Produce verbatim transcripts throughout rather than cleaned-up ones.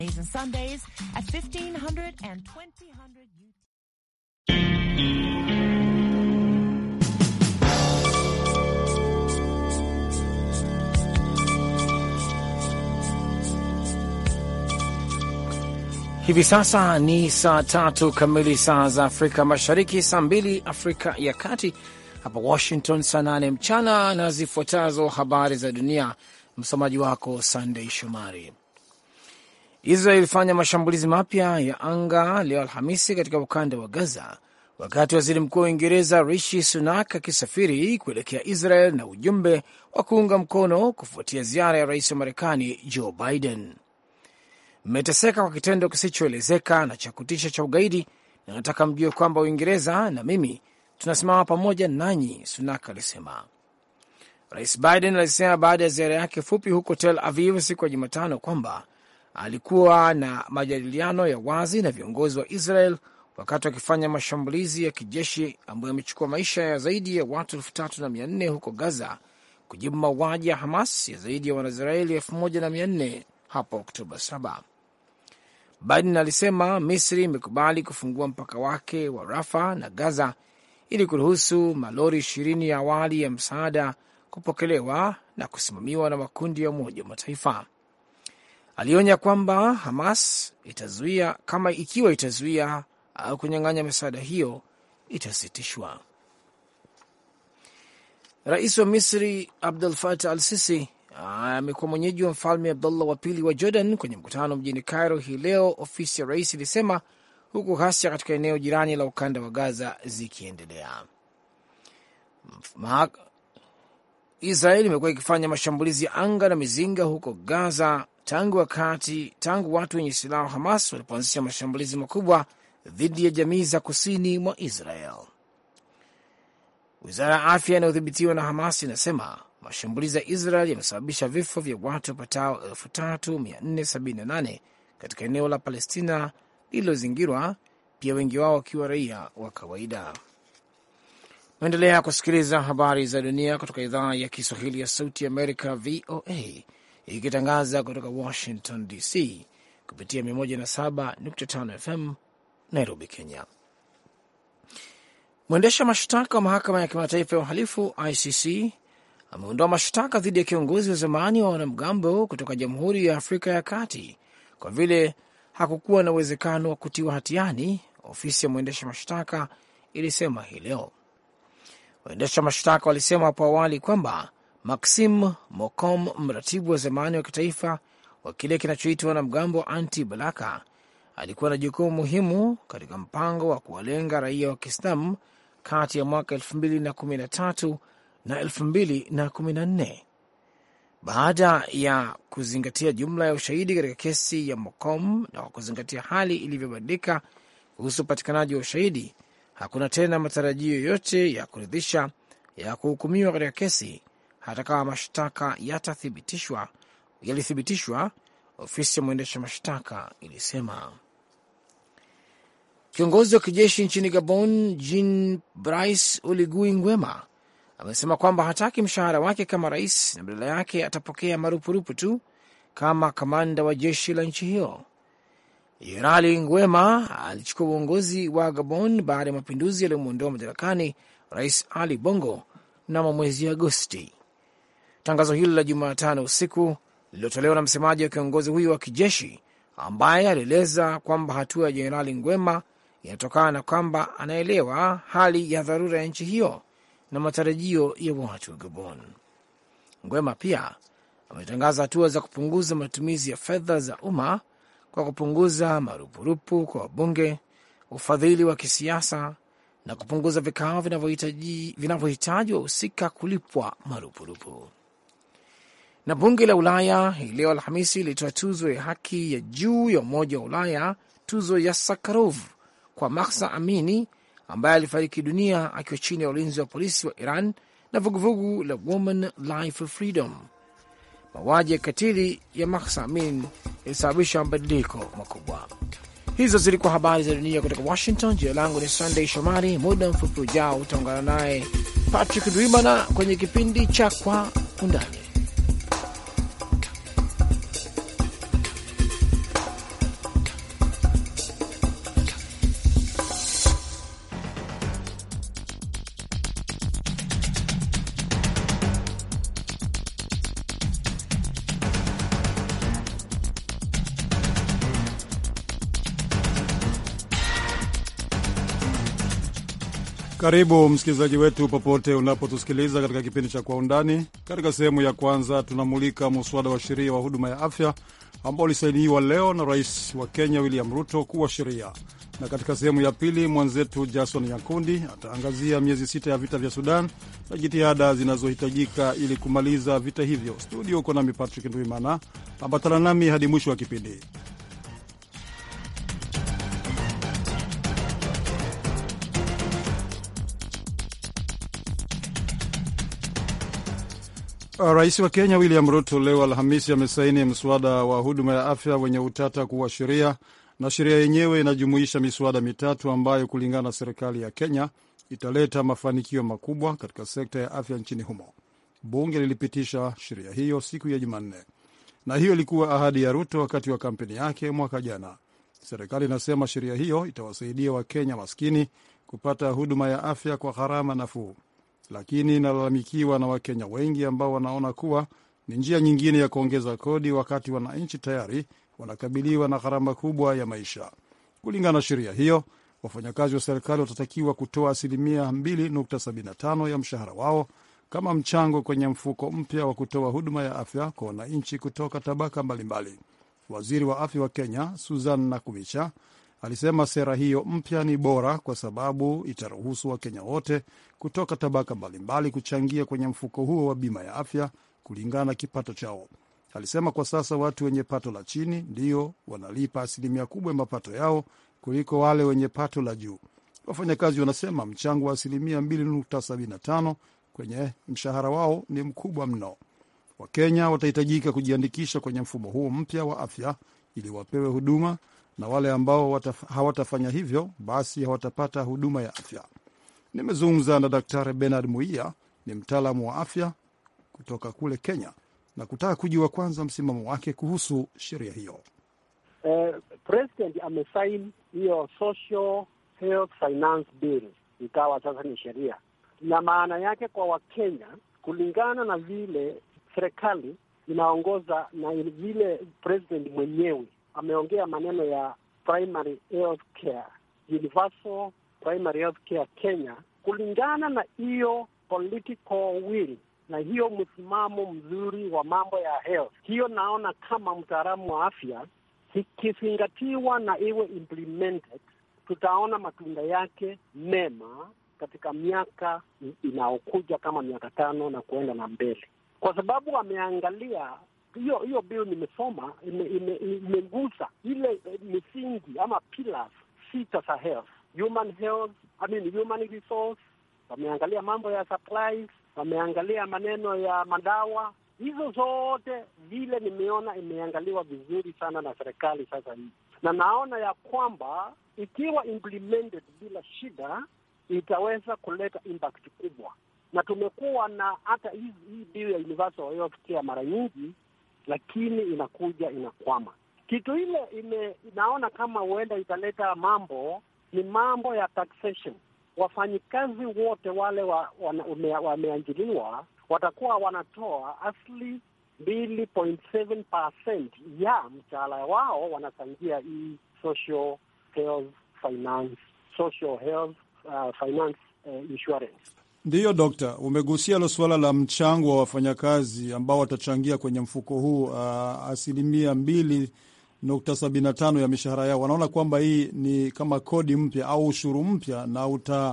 And Sundays at fifteen hundred and twenty hundred. Hivi sasa ni saa tatu kamili saa za Afrika Mashariki, saa mbili Afrika ya Kati, hapa Washington saa nane mchana, na zifuatazo habari za dunia. Msomaji wako Sunday Shomari. Israel ilifanya mashambulizi mapya ya anga leo Alhamisi katika ukanda wa Gaza, wakati waziri mkuu wa Uingereza Rishi Sunak akisafiri kuelekea Israel na ujumbe wa kuunga mkono kufuatia ziara ya rais wa Marekani Joe Biden. Mmeteseka kwa kitendo kisichoelezeka na cha kutisha cha ugaidi, na nataka mjue kwamba Uingereza na mimi tunasimama pamoja nanyi, Sunak alisema. Rais Biden alisema baada ya ziara yake fupi huko Tel Aviv siku ya Jumatano kwamba alikuwa na majadiliano ya wazi na viongozi wa Israel wakati wakifanya mashambulizi ya kijeshi ambayo yamechukua maisha ya zaidi ya watu elfu tatu na mia nne huko Gaza, kujibu mauaji ya Hamas ya zaidi ya Wanaisraeli elfu moja na mia nne hapo Oktoba saba. Biden alisema Misri imekubali kufungua mpaka wake wa Rafa na Gaza ili kuruhusu malori ishirini ya awali ya msaada kupokelewa na kusimamiwa na makundi ya Umoja wa Mataifa. Alionya kwamba Hamas itazuia kama ikiwa itazuia au kunyang'anya misaada hiyo itasitishwa. Rais wa Misri Abdel Fattah al-Sisi amekuwa mwenyeji wa mfalme Abdullah wa pili wa Jordan kwenye mkutano mjini Cairo hii leo, ofisi ya rais ilisema, huku ghasia katika eneo jirani la ukanda wa Gaza zikiendelea. Israel imekuwa ikifanya mashambulizi ya anga na mizinga huko Gaza tangu wakati tangu watu wenye silaha Hamas walipoanzisha mashambulizi makubwa dhidi ya jamii za kusini mwa Israel. Wizara ya afya inayodhibitiwa na Hamas inasema mashambulizi ya Israel yamesababisha vifo vya watu wapatao elfu tatu mia nne sabini na nane katika eneo la Palestina lililozingirwa, pia wengi wao wakiwa raia wa kawaida. Naendelea kusikiliza habari za dunia kutoka idhaa ya Kiswahili ya Sauti Amerika, V O A, ikitangaza kutoka Washington D C kupitia mia moja na saba nukta tano F M Nairobi, Kenya. Mwendesha mashtaka wa mahakama ya kimataifa ya uhalifu I C C ameondoa mashtaka dhidi ya kiongozi wa zamani wa wanamgambo kutoka Jamhuri ya Afrika ya Kati kwa vile hakukuwa na uwezekano wa kutiwa hatiani, ofisi ya mwendesha mashtaka ilisema hii leo. Waendesha mashtaka walisema hapo awali kwamba Maxim Mokom, mratibu wa zamani wa kitaifa wa kile kinachoitwa wanamgambo wa Anti-Balaka, alikuwa na jukumu muhimu katika mpango wa kuwalenga raia wa Kiislamu kati ya mwaka elfu mbili na kumi na tatu na elfu mbili na kumi na nne. Baada ya kuzingatia jumla ya ushahidi katika kesi ya Mokom na kwa kuzingatia hali ilivyobadilika kuhusu upatikanaji wa ushahidi, hakuna tena matarajio yoyote ya kuridhisha ya kuhukumiwa katika kesi, hata kama mashtaka yatathibitishwa yalithibitishwa, ofisi ya mwendesha mashtaka ilisema. Kiongozi wa kijeshi nchini Gabon Jean Brice Oligui Nguema amesema kwamba hataki mshahara wake kama rais na badala yake atapokea marupurupu tu kama kamanda wa jeshi la nchi hiyo. Jenerali Nguema alichukua uongozi wa Gabon baada ya mapinduzi yaliyomwondoa madarakani Rais Ali Bongo mnamo mwezi Agosti. Tangazo hilo la Jumatano usiku lililotolewa na msemaji wa kiongozi huyo wa kijeshi, ambaye alieleza kwamba hatua ya Jenerali Nguema inatokana na kwamba anaelewa hali ya dharura ya nchi hiyo na matarajio ya watu wa Gabon. Nguema pia ametangaza hatua za kupunguza matumizi ya fedha za umma kwa kupunguza marupurupu kwa wabunge, ufadhili wa kisiasa na kupunguza vikao vinavyohitaji vinavyohitaji wahusika kulipwa marupurupu. Na bunge la Ulaya hii leo Alhamisi ilitoa tuzo ya haki ya juu ya Umoja wa Ulaya, tuzo ya Sakharov kwa Mahsa Amini ambaye alifariki dunia akiwa chini ya ulinzi wa polisi wa Iran na vuguvugu la Women Life for Freedom. Mauaji ya katili ya Mahsa Amini ilisababisha mabadiliko makubwa. Hizo zilikuwa habari za dunia kutoka Washington. Jina langu ni Sunday Shomari. Muda mfupi ujao utaungana naye Patrick Dwimana kwenye kipindi cha Kwa Undani. Karibu msikilizaji wetu popote unapotusikiliza katika kipindi cha Kwa Undani. Katika sehemu ya kwanza tunamulika muswada wa sheria wa huduma ya afya ambao ulisainiwa leo na Rais wa Kenya William Ruto kuwa sheria, na katika sehemu ya pili mwenzetu Jason Nyakundi ataangazia miezi sita ya vita vya Sudan na jitihada zinazohitajika ili kumaliza vita hivyo. Studio uko nami Patrick Ndwimana, ambatana nami hadi mwisho wa kipindi. Rais wa Kenya William Ruto leo Alhamisi amesaini mswada wa huduma ya afya wenye utata kuwa sheria, na sheria yenyewe inajumuisha miswada mitatu ambayo kulingana na serikali ya Kenya italeta mafanikio makubwa katika sekta ya afya nchini humo. Bunge lilipitisha sheria hiyo siku ya Jumanne, na hiyo ilikuwa ahadi ya Ruto wakati wa kampeni yake mwaka jana. Serikali inasema sheria hiyo itawasaidia Wakenya maskini kupata huduma ya afya kwa gharama nafuu, lakini inalalamikiwa na Wakenya wengi ambao wanaona kuwa ni njia nyingine ya kuongeza kodi wakati wananchi tayari wanakabiliwa na gharama kubwa ya maisha. Kulingana na sheria hiyo, wafanyakazi wa serikali watatakiwa kutoa asilimia mbili nukta sabini na tano ya mshahara wao kama mchango kwenye mfuko mpya wa kutoa huduma ya afya kwa wananchi kutoka tabaka mbalimbali. Waziri wa afya wa Kenya Susan Nakumicha alisema sera hiyo mpya ni bora kwa sababu itaruhusu Wakenya wote kutoka tabaka mbalimbali kuchangia kwenye mfuko huo wa bima ya afya kulingana na kipato chao. Alisema kwa sasa watu wenye pato la chini ndio wanalipa asilimia kubwa ya mapato yao kuliko wale wenye pato la juu. Wafanyakazi wanasema mchango wa asilimia mbili nukta sabini na tano kwenye mshahara wao ni mkubwa mno. Wakenya watahitajika kujiandikisha kwenye mfumo huo mpya wa afya ili wapewe huduma, na wale ambao wataf, hawatafanya hivyo basi hawatapata huduma ya afya. Nimezungumza na Daktari Bernard Muia, ni mtaalamu wa afya kutoka kule Kenya, na kutaka kujua kwanza msimamo wake kuhusu sheria hiyo. Uh, President amesaini hiyo Social Health Finance Bill, ikawa sasa ni sheria, na maana yake kwa Wakenya kulingana na vile serikali inaongoza na vile president mwenyewe ameongea maneno ya primary health care, universal primary health care Kenya, kulingana na hiyo political will na hiyo msimamo mzuri wa mambo ya health. Hiyo naona kama mtaalamu wa afya, ikizingatiwa na iwe implemented, tutaona matunda yake mema katika miaka inaokuja kama miaka tano na kuenda na mbele, kwa sababu ameangalia hiyo hiyo bill nimesoma imegusa ile misingi ama pillars sita za health, human health, I mean human resource, wameangalia mambo ya supplies, wameangalia maneno ya madawa. Hizo zote vile nimeona imeangaliwa vizuri sana na serikali sasa hii, na naona ya kwamba ikiwa implemented bila shida itaweza kuleta impact kubwa. Na tumekuwa na hata hii hii bill ya universal health care mara nyingi, lakini inakuja inakwama. Kitu ile ime, naona kama huenda italeta mambo ni mambo ya taxation. Wafanyikazi wote wale wa, wameajiriwa wa watakuwa wanatoa asli mbili point saba percent ya mshahara wao wanachangia hii social health finance, social health uh, finance uh, insurance. Ndiyo dokta, umegusia lo suala la mchango wa wafanyakazi ambao watachangia kwenye mfuko huu uh, asilimia mbili nukta sabini na tano ya mishahara yao. Wanaona kwamba hii ni kama kodi mpya au ushuru mpya na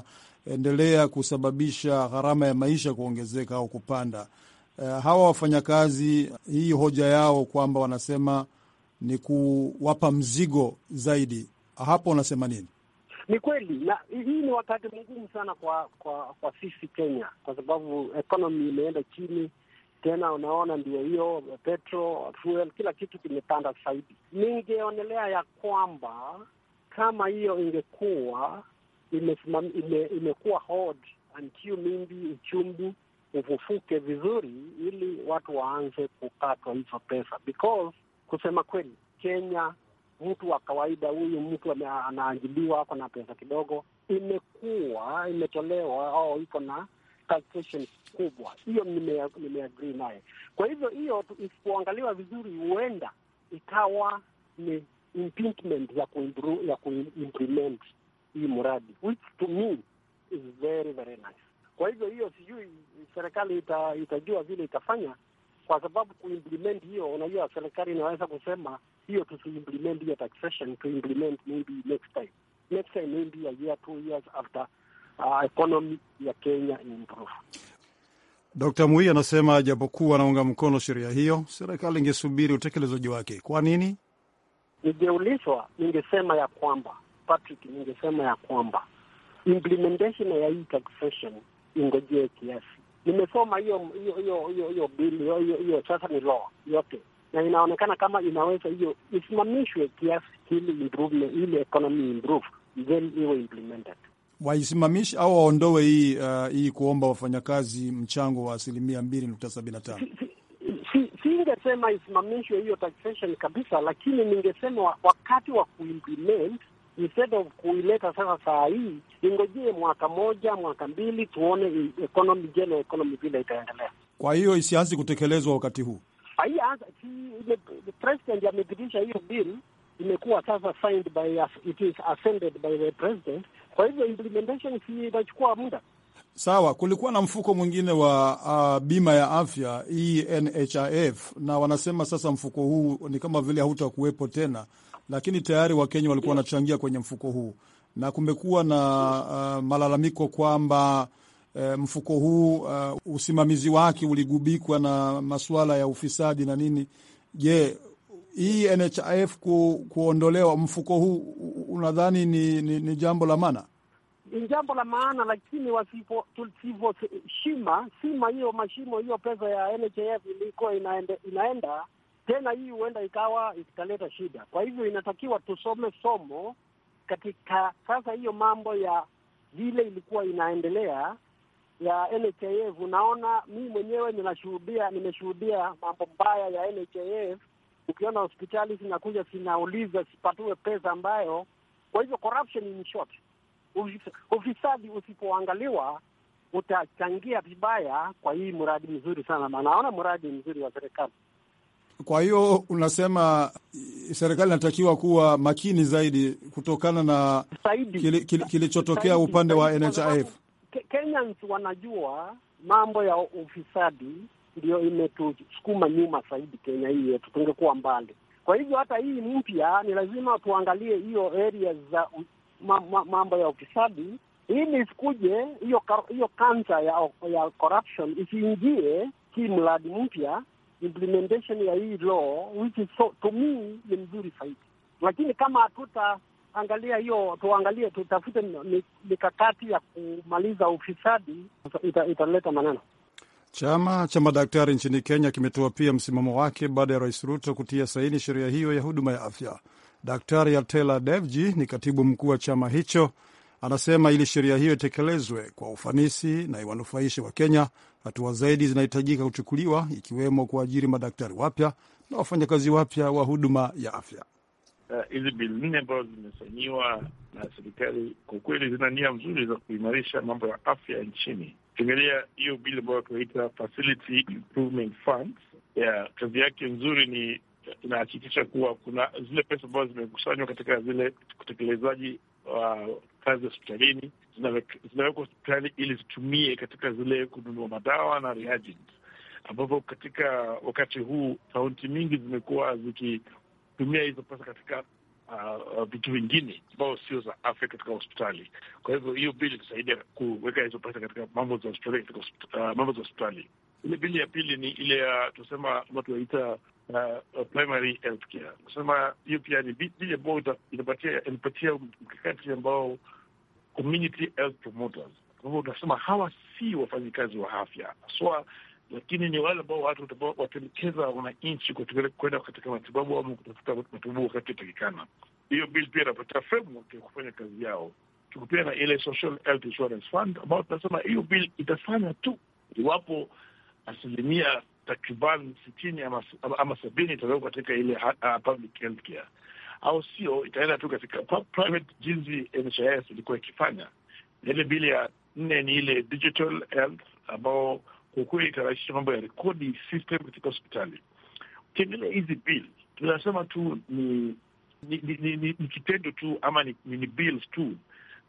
utaendelea kusababisha gharama ya maisha kuongezeka au kupanda. Uh, hawa wafanyakazi, hii hoja yao kwamba wanasema ni kuwapa mzigo zaidi. Hapo unasema nini? Ni kweli, na hii ni wakati mgumu sana kwa kwa kwa sisi Kenya, kwa sababu economy imeenda chini tena. Unaona ndio hiyo petrol, fuel, kila kitu kimepanda zaidi. Ningeonelea ya kwamba kama hiyo ingekuwa imekuwa ime, imekuwa hold until mimbi uchumi ufufuke vizuri, ili watu waanze kukatwa hizo pesa, because kusema kweli Kenya, mtu wa kawaida huyu, mtu anaajiliwa ako na pesa kidogo, imekuwa imetolewa au iko na taxation kubwa. Hiyo nime nimeagree naye. Kwa hivyo hiyo isipoangaliwa vizuri, huenda ikawa ni impediment ya kuimplement hii mradi, which to me is very very nice. Kwa hivyo hiyo sijui serikali ita, itajua vile itafanya, kwa sababu kuimplement hiyo, unajua serikali inaweza kusema hiyo tusiimplement hiyo taxation, to implement maybe next time. Next time maybe a year, two years after uh, economy ya Kenya improve. Dokta Mui anasema japokuwa anaunga mkono sheria hiyo, serikali ingesubiri utekelezaji wake. Kwa nini? Ningeulizwa, ningesema ya kwamba, Patrick, ningesema ya kwamba implementation ya hii taxation ingojee kiasi. Nimesoma hiyo hiyo hiyo hiyo hiyo bill hiyo hiyo sasa ni law yote, na inaonekana kama inaweza hiyo isimamishwe kiasi ili improvement ile economy improve, then iwe implemented. Waisimamishe au waondoe hii uh, hii kuomba wafanyakazi mchango wa asilimia mbili nukta sabini na tano. Si singesema isimamishwe hiyo taxation kabisa, lakini ningesema wakati wa kuimplement, instead of kuileta sasa saa hii, ingojee mwaka moja, mwaka mbili, tuone economy, general economy vile itaendelea. Kwa hiyo isianze kutekelezwa wakati huu. Haianza, the president amepitisha hiyo bill, imekuwa sasa signed by us, it is ascended by the president. Kwa hivyo implementation si itachukua muda. Sawa, kulikuwa na mfuko mwingine wa uh, bima ya afya hii N H I F, na wanasema sasa mfuko huu ni kama vile hautakuwepo tena, lakini tayari Wakenya walikuwa wanachangia kwenye mfuko huu, na kumekuwa na uh, malalamiko kwamba uh, mfuko huu uh, usimamizi wake uligubikwa na masuala ya ufisadi na nini. Je, hii N H I F ku, kuondolewa mfuko huu unadhani ni, ni, ni jambo la maana? Ni jambo la maana, lakini wasipo tulivyo shima sima hiyo mashimo hiyo pesa ya N H I F ilikuwa inaenda, inaenda tena, hii huenda ikawa italeta shida. Kwa hivyo inatakiwa tusome somo katika sasa hiyo mambo ya vile ilikuwa inaendelea ya N H I F. Unaona, mimi mwenyewe ninashuhudia, nimeshuhudia mambo mbaya ya N H I F. Ukiona hospitali zinakuja zinauliza sipatue pesa ambayo, kwa hivyo corruption in short, ufisadi usipoangaliwa utachangia vibaya kwa hii mradi mzuri sana. Maana naona mradi mzuri wa serikali. Kwa hiyo unasema serikali inatakiwa kuwa makini zaidi kutokana na kilichotokea kili, kili upande wa N H I F. Kenyans wanajua mambo ya ufisadi ndio imetusukuma nyuma zaidi Kenya hii yetu, tungekuwa mbali. Kwa hivyo hata hii mpya ni lazima tuangalie hiyo areas za ma, ma, mambo ya ufisadi, ili isikuje hiyo hiyo kansa ya ya corruption isiingie hii mradi mpya. Implementation ya hii law which is so, to me ni mzuri zaidi, lakini kama hatutaangalia hiyo, tuangalie tutafute mikakati ya kumaliza ufisadi, italeta ita maneno. Chama cha madaktari nchini Kenya kimetoa pia msimamo wake baada ya Rais Ruto kutia saini sheria hiyo ya huduma ya afya. Daktari Atela Devji ni katibu mkuu wa chama hicho, anasema ili sheria hiyo itekelezwe kwa ufanisi na iwanufaishe wa Kenya, hatua zaidi zinahitajika kuchukuliwa, ikiwemo kuajiri madaktari wapya na wafanyakazi wapya wa huduma ya afya. Hizi uh, bili nne ambazo zimesainiwa na serikali kwa kweli zina nia nzuri za kuimarisha mambo ya afya nchini. Ukiangalia hiyo bili ambayo tunaita Facility Improvement Funds, yeah, kazi yake nzuri ni inahakikisha kuwa kuna zile pesa ambazo zimekusanywa katika zile kutekelezaji wa uh, kazi hospitalini zinawekwa hospitali ili zitumie katika zile kununua madawa na reagents, ambapo katika wakati huu kaunti mingi zimekuwa zikitumia hizo pesa katika uh, vitu vingine ambao sio za afya katika hospitali. Kwa hivyo hiyo bili itasaidia kuweka hizo pesa katika mambo za hospitali, katika uh, mambo za hospitali. Ile bili ya pili ni ile ya uh, tusema watu waita Uh, primary health care. Kusema hiyo pia ni bili ambayo inapatia inapatia mkakati ambao community health promoters. Kwa hivyo tunasema hawa si wafanyikazi wa afya swa, lakini ni wale ambao watu watelekeza wananchi kwenda katika matibabu au kutafuta matibabu wakati utakikana. Hiyo bili pia inapatia framework ya kufanya kazi yao. Tuko pia na ile social health insurance fund ambao tunasema hiyo bili itafanya tu iwapo asilimia takriban sitini ama, ama sabini itawekwa katika ile uh, public health care, au sio itaenda tu katika private jinsi N H I S ilikuwa ikifanya. Ile bili ya nne ni ile digital health ambao kwa kweli itarahisisha mambo ya rekodi system katika hospitali. Ukiangalia hizi bili tunasema tu ni ni, ni, ni, ni kitendo tu ama ni, ni bills tu,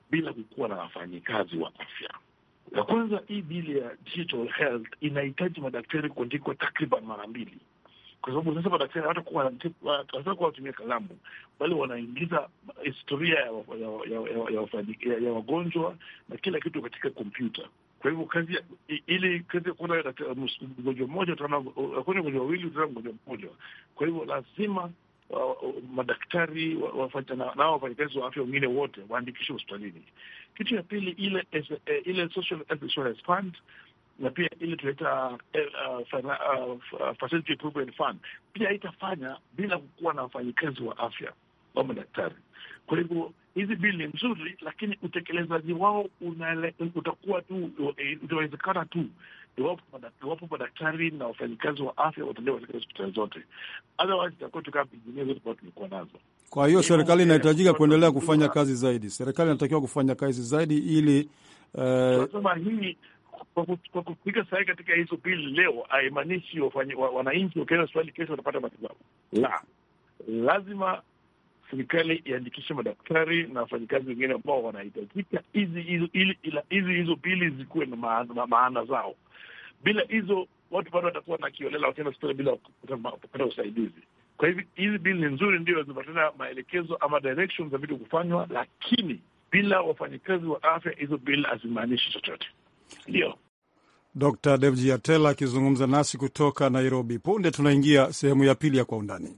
bila kukuwa na wafanyikazi wa afya. La kwanza, hii bili ya digital health inahitaji madaktari kuandikwa takriban mara mbili, kwa sababu sasa madaktari hawatakuwa hawatakuwa watumia kalamu, bali wanaingiza historia ya ya ya, ya, ya, ya wagonjwa na kila kitu katika kompyuta. Kwa hivyo kazi ili kazi kuna mgonjwa mmoja tuna wagonjwa wawili tuna mgonjwa mmoja. Kwa hivyo lazima uh, madaktari wafanye na nao wafanyakazi wa afya wengine wote waandikishwe hospitalini. Kitu ya pili, ile ile social health insurance fund na pia ile tunaita uh, uh, facility improvement fund pia itafanya bila kuwa na wafanyakazi wa afya wa madaktari. Kwa hivyo hizi bili nzuri, lakini utekelezaji wao unale, utakuwa tu utawezekana tu iwapo madaktari na wafanyikazi wa afya wataendelea katika hospitali zote. Otherwise itakuwa tukaa pengine zote kwa tulikuwa nazo. Kwa hiyo serikali inahitajika kuendelea kufanya kazi zaidi. Serikali inatakiwa kufanya kazi zaidi ili tunasema uh... hii kwa kupiga sahihi katika hizo bili leo haimaanishi wananchi wakienda hospitali kesho watapata matibabu. La, lazima serikali iandikishe madaktari na wafanyikazi wengine ambao wanahitajika hizi hizo ili hizi hizo bili zikuwe na maana, maana zao. Bila hizo watu bado watakuwa na kiolela wakienda hospitali bila kupata usaidizi. Kwa hivyo hizi bili nzuri ndio zinapata maelekezo ama directions za vitu kufanywa, lakini bila wafanyikazi wa afya hizo bili hazimaanishi chochote. Ndio Doctor Devji Atela akizungumza nasi kutoka Nairobi. Punde tunaingia sehemu ya pili ya Kwa Undani.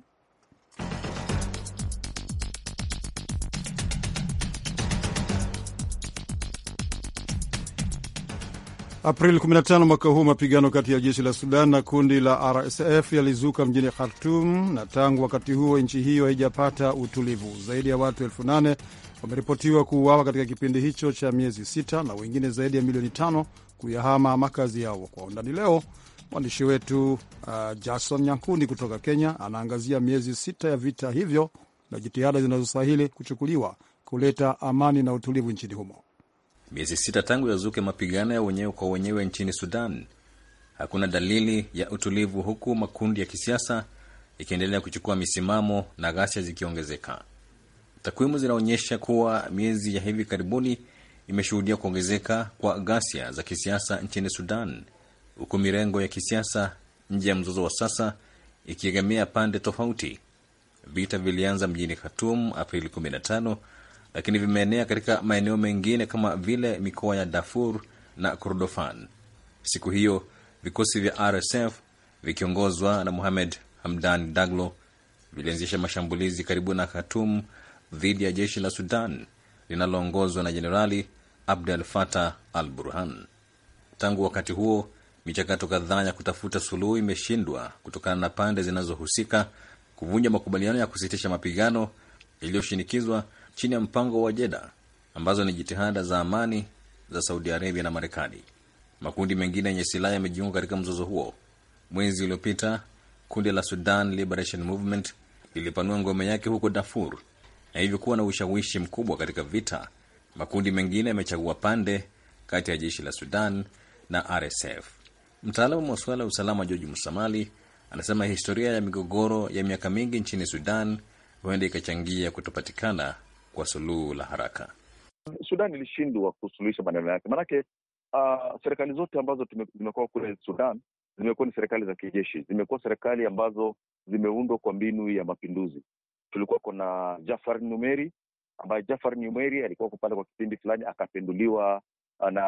Aprili kumi na tano mwaka huu, mapigano kati ya jeshi la Sudan na kundi la R S F yalizuka mjini Khartoum, na tangu wakati huo nchi hiyo haijapata utulivu. Zaidi ya watu elfu nane wameripotiwa kuuawa katika kipindi hicho cha miezi sita, na wengine zaidi ya milioni tano kuyahama makazi yao. Kwa Undani leo, mwandishi wetu uh, Jason Nyankundi kutoka Kenya anaangazia miezi sita ya vita hivyo na jitihada zinazostahili kuchukuliwa kuleta amani na utulivu nchini humo. Miezi sita tangu yazuke mapigano ya wenyewe kwa wenyewe nchini Sudan, hakuna dalili ya utulivu, huku makundi ya kisiasa ikiendelea kuchukua misimamo na ghasia zikiongezeka. Takwimu zinaonyesha kuwa miezi ya hivi karibuni imeshuhudia kuongezeka kwa ghasia za kisiasa nchini Sudan, huku mirengo ya kisiasa nje ya mzozo wa sasa ikiegemea pande tofauti. Vita vilianza mjini Khartoum Aprili kumi na tano, lakini vimeenea katika maeneo mengine kama vile mikoa ya Darfur na Kordofan. Siku hiyo vikosi vya R S F vikiongozwa na Mohamed Hamdan Daglo vilianzisha mashambulizi karibu na Khartoum dhidi ya jeshi la Sudan linaloongozwa na Jenerali Abdel Fattah al-Burhan. Tangu wakati huo, michakato kadhaa ya kutafuta suluhu imeshindwa kutokana na pande zinazohusika kuvunja makubaliano ya kusitisha mapigano iliyoshinikizwa chini ya mpango wa Jeddah, ambazo ni jitihada za amani za Saudi Arabia na Marekani. Makundi mengine yenye silaha yamejiunga katika mzozo huo. Mwezi uliopita, kundi la Sudan Liberation Movement lilipanua ngome yake huko Darfur na hivyo kuwa na ushawishi mkubwa katika vita. Makundi mengine yamechagua pande kati ya jeshi la Sudan na R S F. Mtaalamu wa masuala ya usalama George Musamali anasema historia ya migogoro ya miaka mingi nchini Sudan huenda ikachangia kutopatikana kwa suluhu la haraka. Sudan ilishindwa kusuluhisha maneno yake. Maanake uh, serikali zote ambazo zimekuwa kule Sudan zimekuwa ni serikali za kijeshi. Zimekuwa serikali ambazo zimeundwa kwa mbinu ya mapinduzi. Tulikuwa kuna Jafar Numeri, ambaye Jafar Numeri alikuwa kupanda kwa kipindi fulani akapinduliwa na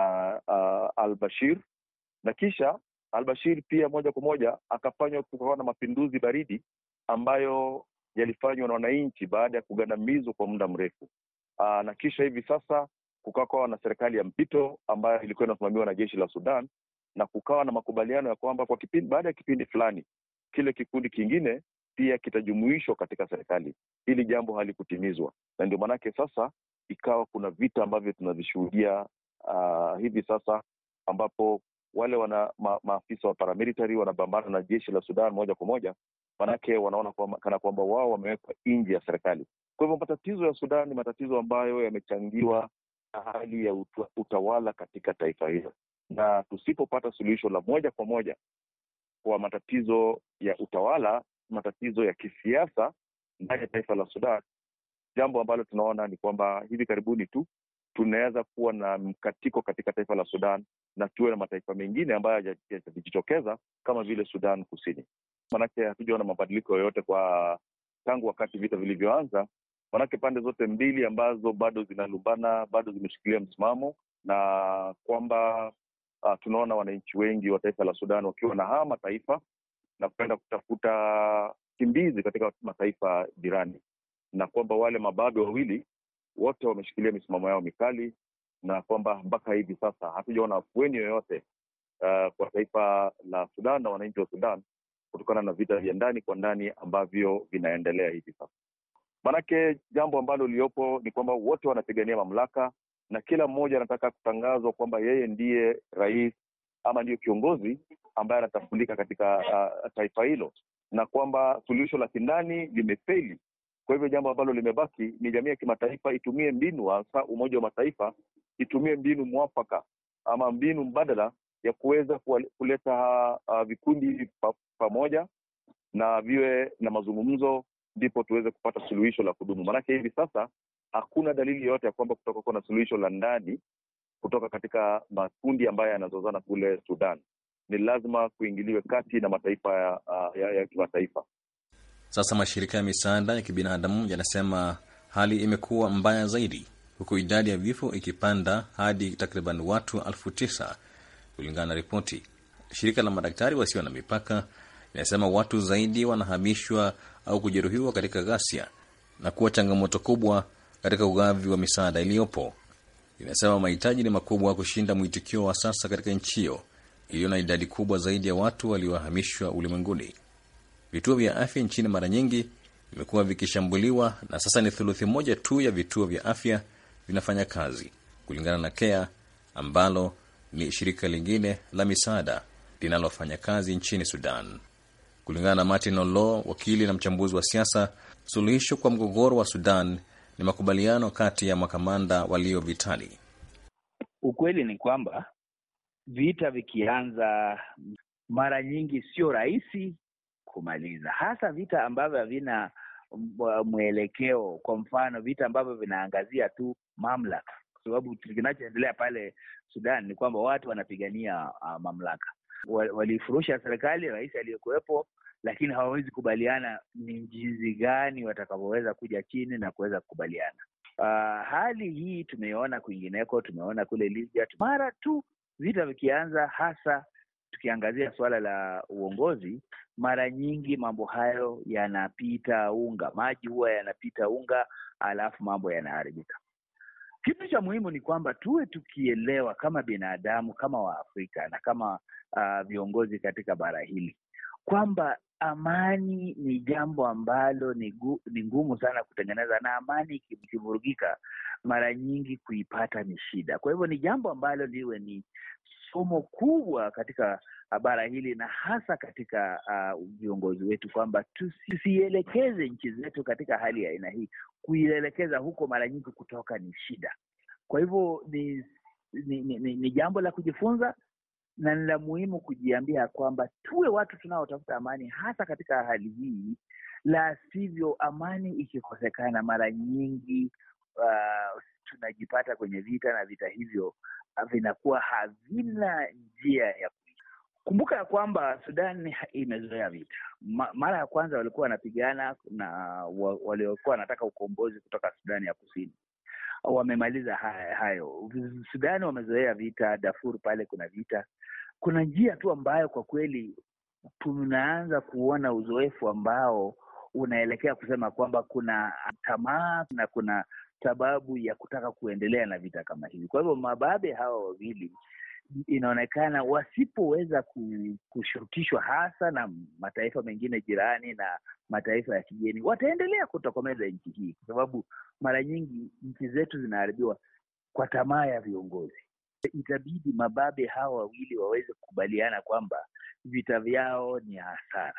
uh, al-Bashir, na kisha al-Bashir pia moja kwa moja akafanywa kukawa na mapinduzi baridi ambayo yalifanywa na wananchi baada ya kugandamizwa kwa muda mrefu. Uh, na kisha hivi sasa kukawa na serikali ya mpito ambayo ilikuwa inasimamiwa na jeshi la Sudan, na kukawa na makubaliano ya kwamba kwa kipindi baada ya kipindi fulani kile kikundi kingine pia kitajumuishwa katika serikali. Hili jambo halikutimizwa, na ndio maana sasa ikawa kuna vita ambavyo tunavishuhudia uh, hivi sasa, ambapo wale wana ma, maafisa wa paramilitary wanapambana na jeshi la Sudan moja kwa moja, manake wanaona kwa, kana kwamba wao wamewekwa nje ya serikali. Kwa hivyo matatizo ya Sudan ni matatizo ambayo yamechangiwa na hali ya utu, utawala katika taifa hilo, na tusipopata suluhisho la moja kwa moja kwa matatizo ya utawala, matatizo ya kisiasa ndani ya taifa la Sudan, jambo ambalo tunaona ni kwamba hivi karibuni tu tunaweza kuwa na mkatiko katika taifa la Sudan na tuwe na mataifa mengine ambayo yajitokeza kama vile Sudan Kusini. Manake hatujaona mabadiliko yoyote kwa tangu wakati vita vilivyoanza. Manake pande zote mbili ambazo bado zinalumbana, bado zimeshikilia msimamo, na kwamba uh, tunaona wananchi wengi wa taifa la Sudan wakiwa na haya mataifa na kwenda kutafuta kimbizi katika mataifa jirani, na kwamba wale mababe wawili wote wameshikilia misimamo yao mikali, na kwamba mpaka hivi sasa hatujaona afueni yoyote uh, kwa taifa la Sudan na wananchi wa Sudan kutokana na vita vya ndani kwa ndani ambavyo vinaendelea hivi sasa. Manake jambo ambalo liopo ni kwamba wote wanapigania mamlaka na kila mmoja anataka kutangazwa kwamba yeye ndiye rais ama ndiye kiongozi ambaye anatambulika katika uh, taifa hilo, na kwamba suluhisho la kindani limefeli. Kwa hivyo jambo ambalo limebaki ni jamii ya kimataifa itumie mbinu, hasa Umoja wa Mataifa itumie mbinu mwafaka ama mbinu mbadala ya kuweza kuleta uh, vikundi hivi pamoja na viwe na mazungumzo, ndipo tuweze kupata suluhisho la kudumu. Maanake hivi sasa hakuna dalili yote ya kwamba kutoka kwa suluhisho la ndani kutoka katika makundi ambayo yanazozana kule Sudan. Ni lazima kuingiliwe kati na mataifa ya, ya, ya kimataifa. Sasa mashirika ya misaada ya kibinadamu yanasema hali imekuwa mbaya zaidi, huku idadi ya vifo ikipanda hadi takriban watu elfu tisa kulingana na ripoti. Shirika la madaktari wasio na mipaka linasema watu zaidi wanahamishwa au kujeruhiwa katika ghasia na kuwa changamoto kubwa katika ugavi wa misaada iliyopo. Inasema mahitaji ni makubwa kushinda mwitikio wa sasa katika nchi hiyo iliyo na idadi kubwa zaidi ya watu waliohamishwa ulimwenguni. Vituo vya afya nchini mara nyingi vimekuwa vikishambuliwa na sasa ni thuluthi moja tu ya vituo vya afya vinafanya kazi, kulingana na CARE ambalo ni shirika lingine la misaada linalofanya kazi nchini Sudan. Kulingana na Martin Olo, wakili na mchambuzi wa siasa, suluhisho kwa mgogoro wa Sudan ni makubaliano kati ya makamanda walio vitani. Ukweli ni kwamba vita vikianza mara nyingi sio rahisi kumaliza, hasa vita ambavyo havina mwelekeo. Kwa mfano vita ambavyo vinaangazia tu mamlaka, kwa sababu kinachoendelea pale Sudan ni kwamba watu wanapigania uh, mamlaka. Walifurusha serikali, rais aliyekuwepo, lakini hawawezi kubaliana ni jinsi gani watakavyoweza kuja chini na kuweza kukubaliana. Uh, hali hii tumeona kwingineko, tumeona kule Libya. Mara tu vita vikianza, hasa tukiangazia suala la uongozi, mara nyingi mambo hayo yanapita unga, maji huwa yanapita unga, alafu mambo yanaharibika. Kitu cha muhimu ni kwamba tuwe tukielewa kama binadamu, kama Waafrika na kama uh, viongozi katika bara hili, kwamba amani ni jambo ambalo ni, gu, ni ngumu sana kutengeneza, na amani ikivurugika mara nyingi kuipata ni shida. Kwa hivyo ni jambo ambalo liwe ni somo kubwa katika bara hili, na hasa katika uh, viongozi wetu, kwamba tusielekeze nchi zetu katika hali ya aina hii. Kuielekeza huko mara nyingi kutoka ni shida. Kwa hivyo ni, ni, ni, ni, ni jambo la kujifunza, na ni la muhimu kujiambia kwamba tuwe watu tunaotafuta amani hasa katika hali hii. La sivyo, amani ikikosekana mara nyingi uh, tunajipata kwenye vita, na vita hivyo vinakuwa havina njia ya kuishi. Kumbuka ya kwamba Sudan imezoea vita. Ma, mara ya kwanza walikuwa wanapigana na wa, waliokuwa wanataka ukombozi kutoka Sudan ya Kusini. Wamemaliza hayo. Sudan wamezoea vita. Darfur pale kuna vita. Kuna njia tu ambayo kwa kweli tunaanza kuona uzoefu ambao unaelekea kusema kwamba kuna tamaa na kuna sababu ya kutaka kuendelea na vita kama hivi. Kwa hivyo mababe hawa wawili inaonekana wasipoweza kushurutishwa hasa na mataifa mengine jirani na mataifa ya kigeni, wataendelea kutokomeza nchi hii, kwa sababu mara nyingi nchi zetu zinaharibiwa kwa tamaa ya viongozi. Itabidi mababe hawa wawili waweze kukubaliana kwamba vita vyao ni hasara,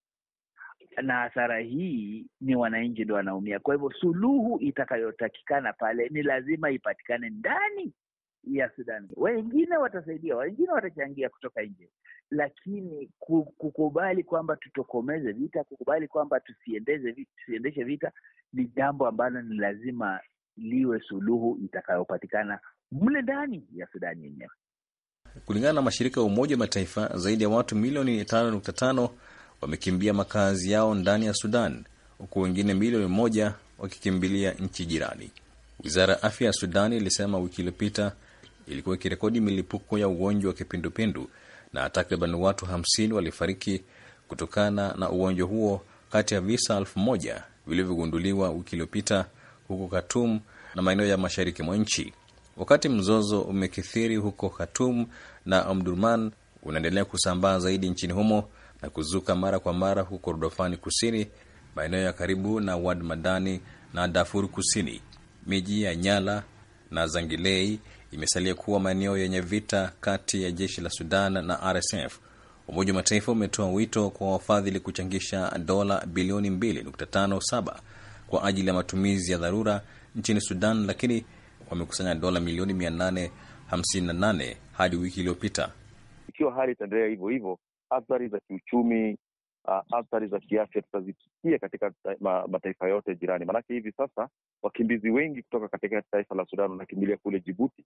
na hasara hii ni wananchi ndio wanaumia. Kwa hivyo suluhu itakayotakikana pale ni lazima ipatikane ndani ya Sudan. Wengine watasaidia, wengine watachangia kutoka nje, lakini kukubali kwamba tutokomeze vita, kukubali kwamba tusiendeze vita, tusiendeshe vita ni jambo ambalo ni lazima liwe suluhu itakayopatikana mle ndani ya Sudani yenyewe. Kulingana na mashirika ya Umoja wa Mataifa, zaidi ya watu milioni tano nukta tano wamekimbia makazi yao ndani ya Sudan, huku wengine milioni moja wakikimbilia nchi jirani. Wizara ya Afya ya Sudan ilisema wiki iliyopita ilikuwa ikirekodi milipuko ya ugonjwa wa kipindupindu na takriban watu hamsini walifariki kutokana na ugonjwa huo kati ya visa elfu moja vilivyogunduliwa wiki iliyopita huko Khartoum na maeneo ya mashariki mwa nchi. Wakati mzozo umekithiri huko Khartoum na Omdurman unaendelea kusambaa zaidi nchini humo na kuzuka mara kwa mara huko Kordofani Kusini, maeneo ya karibu na Wad Madani na Darfur Kusini. Miji ya Nyala na Zangilei imesalia kuwa maeneo yenye vita kati ya jeshi la Sudan na R S F. Umoja wa Mataifa umetoa wito kwa wafadhili kuchangisha dola bilioni mbili nukta tano saba kwa ajili ya matumizi ya dharura nchini Sudan, lakini wamekusanya dola milioni mia nane hamsini na nane hadi wiki iliyopita. Ikiwa hali itaendelea hivyo hivyo, athari za kiuchumi, uh, athari za kiafya tutazisikia katika ma, mataifa yote jirani. Maanake hivi sasa wakimbizi wengi kutoka katika taifa la Sudan wanakimbilia kule Djibouti,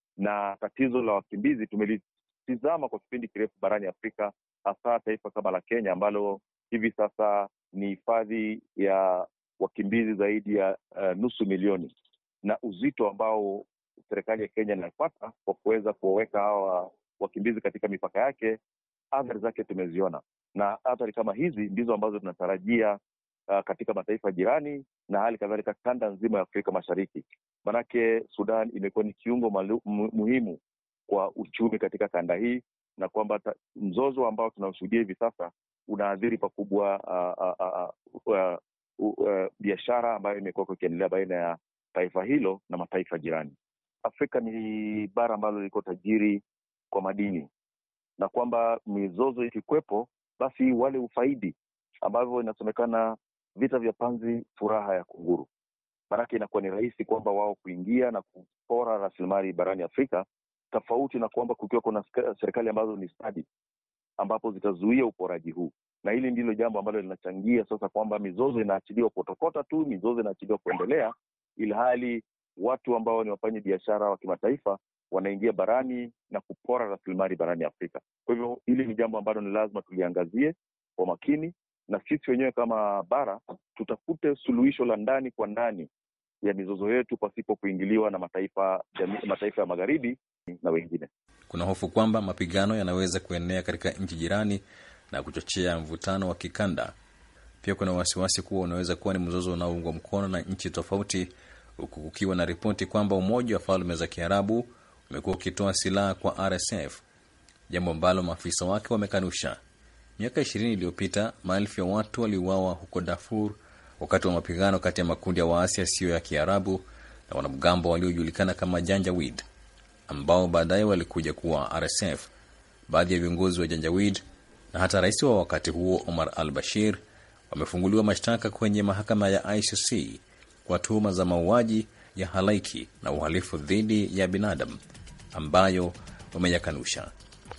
na tatizo la wakimbizi tumelitizama kwa kipindi kirefu barani Afrika, hasa taifa kama la Kenya ambalo hivi sasa ni hifadhi ya wakimbizi zaidi ya uh, nusu milioni, na uzito ambao serikali ya Kenya inapata kwa kuweza kuweka hawa wakimbizi katika mipaka yake, athari zake tumeziona, na athari kama hizi ndizo ambazo tunatarajia uh, katika mataifa jirani na hali kadhalika kanda nzima ya Afrika Mashariki. Manake Sudan imekuwa ni kiungo malu, muhimu kwa uchumi katika kanda hii, na kwamba mzozo ambao tunaushuhudia hivi sasa unaathiri pakubwa uh, uh, uh, uh, uh, uh, biashara ambayo imekuwa ikiendelea baina ya taifa hilo na mataifa jirani. Afrika ni bara ambalo liko tajiri kwa madini, na kwamba mizozo ikikwepo basi wale ufaidi ambavyo inasemekana vita vya panzi furaha ya kunguru. Maanake inakuwa ni rahisi kwamba wao kuingia na kupora rasilimali barani Afrika, tofauti na kwamba kukiwa kuna serikali ambazo ni stadi ambapo zitazuia uporaji huu. Na hili ndilo jambo ambalo linachangia sasa kwamba mizozo inaachiliwa kutokota tu, mizozo inaachiliwa kuendelea, ili hali watu ambao ni wafanya biashara wa kimataifa wanaingia barani na kupora rasilimali barani Afrika. Kwa hivyo hili ni jambo ambalo ni lazima tuliangazie kwa makini, na sisi wenyewe kama bara tutafute suluhisho la ndani kwa ndani ya mizozo yetu pasipo kuingiliwa na mataifa ya mataifa ya magharibi na wengine. Kuna hofu kwamba mapigano yanaweza kuenea katika nchi jirani na kuchochea mvutano wa kikanda. Pia kuna wasiwasi kuwa unaweza kuwa ni mzozo unaoungwa mkono na nchi tofauti, huku kukiwa na ripoti kwamba Umoja wa Falme za Kiarabu umekuwa ukitoa silaha kwa R S F, jambo ambalo maafisa wake wamekanusha. Miaka ishirini iliyopita, maelfu ya watu waliuawa huko Darfur wakati wa mapigano kati ya makundi ya waasi yasiyo ya Kiarabu na wanamgambo waliojulikana kama Janjaweed, ambao baadaye walikuja kuwa R S F. Baadhi ya viongozi wa Janjaweed na hata rais wa wakati huo Omar al-Bashir wamefunguliwa mashtaka kwenye mahakama ya I C C kwa tuhuma za mauaji ya halaiki na uhalifu dhidi ya binadamu ambayo wameyakanusha.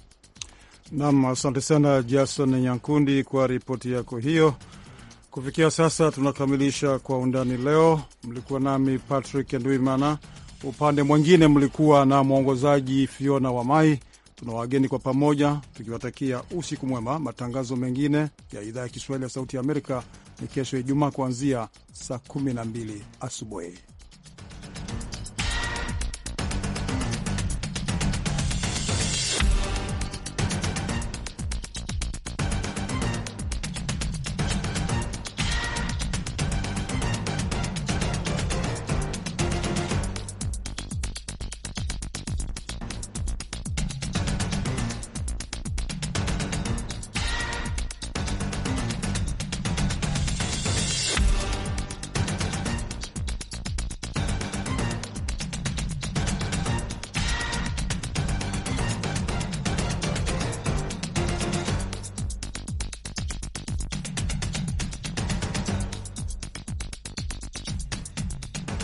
Naam, asante sana Jason Nyankundi kwa ripoti yako hiyo. Kufikia sasa tunakamilisha Kwa Undani leo. Mlikuwa nami Patrick Ndwimana, upande mwingine mlikuwa na mwongozaji Fiona Wamai. Tuna wageni kwa pamoja tukiwatakia usiku mwema. Matangazo mengine ya idhaa ya Kiswahili ya Sauti ya Amerika ni kesho Ijumaa kuanzia saa kumi na mbili asubuhi.